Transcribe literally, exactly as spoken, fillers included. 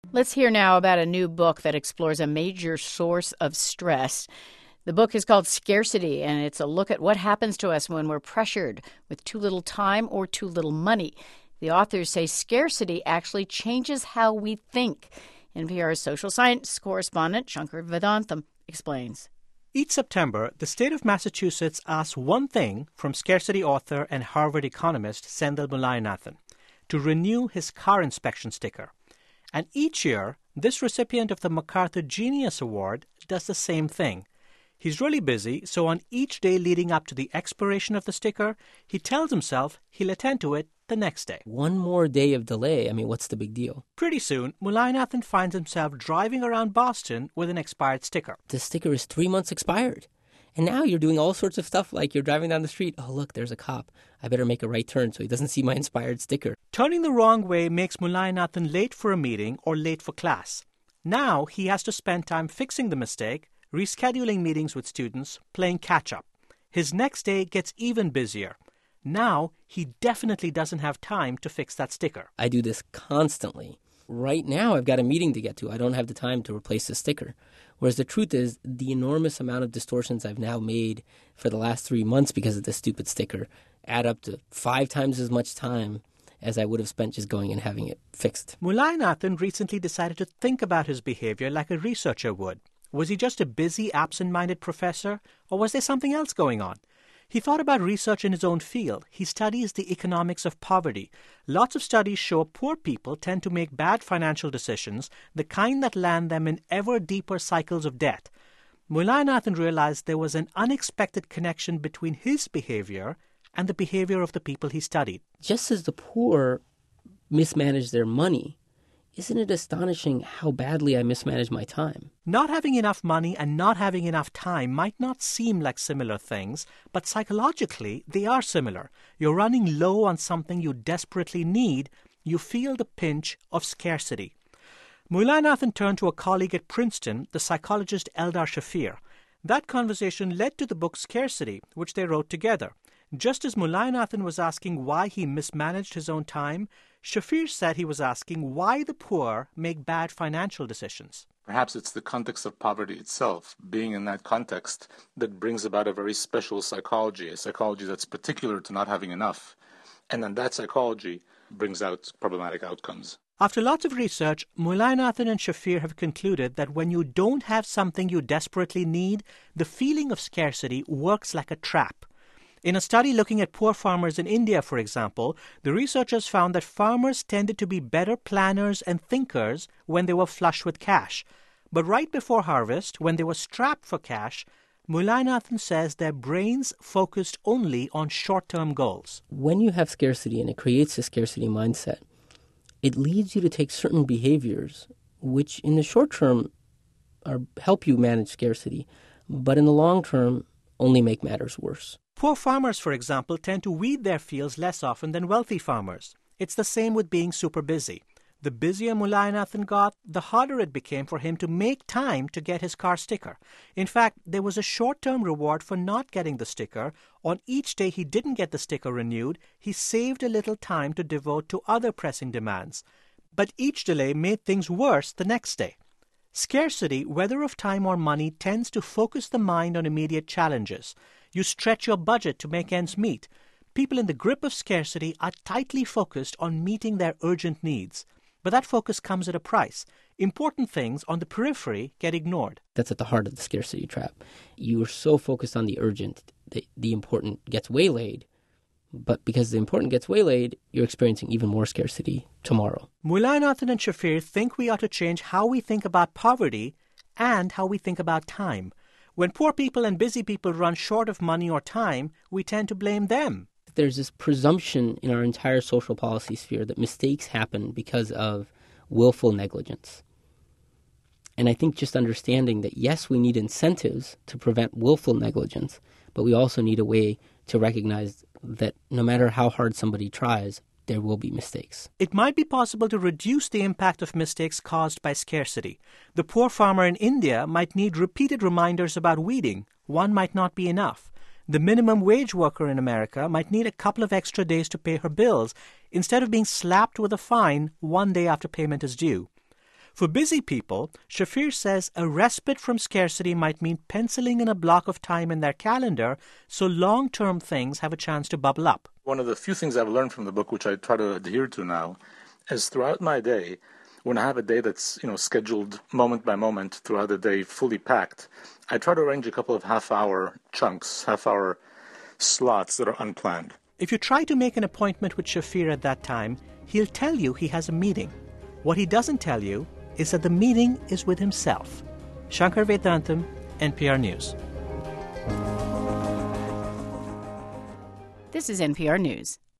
Let's hear now about a new book that explores a major source of stress. The book is called Scarcity, and it's a look at what happens to us when we're pressured with too little time or too little money. The authors say scarcity actually changes how we think. N P R's social science correspondent Shankar Vedantam explains. Each September, the state of Massachusetts asks one thing from scarcity author and Harvard economist Sendhil Mullainathan: to renew his car inspection sticker. And each year, this recipient of the MacArthur Genius Award does the same thing. He's really busy, so on each day leading up to the expiration of the sticker, he tells himself he'll attend to it the next day. One more day of delay, I mean, what's the big deal? Pretty soon, Mullainathan finds himself driving around Boston with an expired sticker. The sticker is three months expired. And now you're doing all sorts of stuff like you're driving down the street. Oh, look, there's a cop. I better make a right turn so he doesn't see my expired sticker. Turning the wrong way makes Mullainathan late for a meeting or late for class. Now he has to spend time fixing the mistake, rescheduling meetings with students, playing catch-up. His next day gets even busier. Now he definitely doesn't have time to fix that sticker. I do this constantly. Right now I've got a meeting to get to. I don't have the time to replace the sticker. Whereas the truth is, the enormous amount of distortions I've now made for the last three months because of this stupid sticker add up to five times as much time as I would have spent just going and having it fixed. Mullainathan recently decided to think about his behavior like a researcher would. Was he just a busy, absent-minded professor, or was there something else going on? He thought about research in his own field. He studies the economics of poverty. Lots of studies show poor people tend to make bad financial decisions, the kind that land them in ever deeper cycles of debt. Mullainathan realized there was an unexpected connection between his behavior and the behavior of the people he studied. Just as the poor mismanage their money, isn't it astonishing how badly I mismanage my time? Not having enough money and not having enough time might not seem like similar things, but psychologically, they are similar. You're running low on something you desperately need. You feel the pinch of scarcity. Mullainathan turned to a colleague at Princeton, the psychologist Eldar Shafir. That conversation led to the book Scarcity, which they wrote together. Just as Mullainathan was asking why he mismanaged his own time, Shafir said he was asking why the poor make bad financial decisions. Perhaps it's the context of poverty itself, being in that context, that brings about a very special psychology, a psychology that's particular to not having enough. And then that psychology brings out problematic outcomes. After lots of research, Mullainathan and Shafir have concluded that when you don't have something you desperately need, the feeling of scarcity works like a trap. In a study looking at poor farmers in India, for example, the researchers found that farmers tended to be better planners and thinkers when they were flush with cash. But right before harvest, when they were strapped for cash, Mullainathan says their brains focused only on short-term goals. When you have scarcity and it creates a scarcity mindset, it leads you to take certain behaviors which in the short term are, help you manage scarcity, but in the long term only make matters worse. Poor farmers, for example, tend to weed their fields less often than wealthy farmers. It's the same with being super busy. The busier Mullainathan got, the harder it became for him to make time to get his car sticker. In fact, there was a short-term reward for not getting the sticker. On each day he didn't get the sticker renewed, he saved a little time to devote to other pressing demands. But each delay made things worse the next day. Scarcity, whether of time or money, tends to focus the mind on immediate challenges. You stretch your budget to make ends meet. People in the grip of scarcity are tightly focused on meeting their urgent needs. But that focus comes at a price. Important things on the periphery get ignored. That's at the heart of the scarcity trap. You are so focused on the urgent that the important gets waylaid. But because the important gets waylaid, you're experiencing even more scarcity tomorrow. Mullainathan and Shafir think we ought to change how we think about poverty and how we think about time. When poor people and busy people run short of money or time, we tend to blame them. There's this presumption in our entire social policy sphere that mistakes happen because of willful negligence. And I think just understanding that, yes, we need incentives to prevent willful negligence, but we also need a way to recognize that no matter how hard somebody tries, there will be mistakes. It might be possible to reduce the impact of mistakes caused by scarcity. The poor farmer in India might need repeated reminders about weeding. One might not be enough. The minimum wage worker in America might need a couple of extra days to pay her bills instead of being slapped with a fine one day after payment is due. For busy people, Shafir says a respite from scarcity might mean penciling in a block of time in their calendar so long-term things have a chance to bubble up. One of the few things I've learned from the book, which I try to adhere to now, is throughout my day, when I have a day that's, you know, scheduled moment by moment throughout the day, fully packed, I try to arrange a couple of half-hour chunks, half-hour slots that are unplanned. If you try to make an appointment with Shafir at that time, he'll tell you he has a meeting. What he doesn't tell you is that the meeting is with himself. Shankar Vedantam, N P R News. This is N P R News.